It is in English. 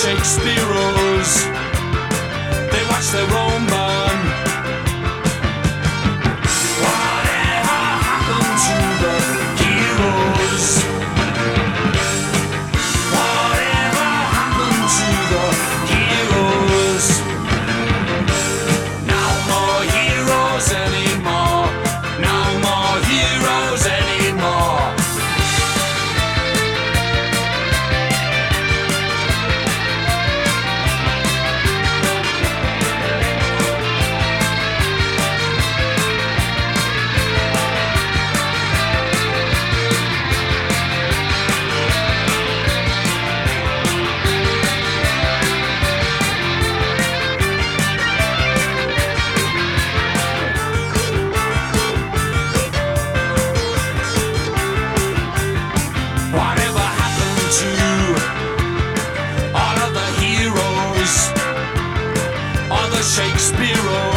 Shakespeareos. They watch their own burn. Whatever happened to the heroes? Whatever happened to the heroes? No more heroes anymore. No more heroes anymore. Whatever happened to all of the heroes, all the Shakespeareos?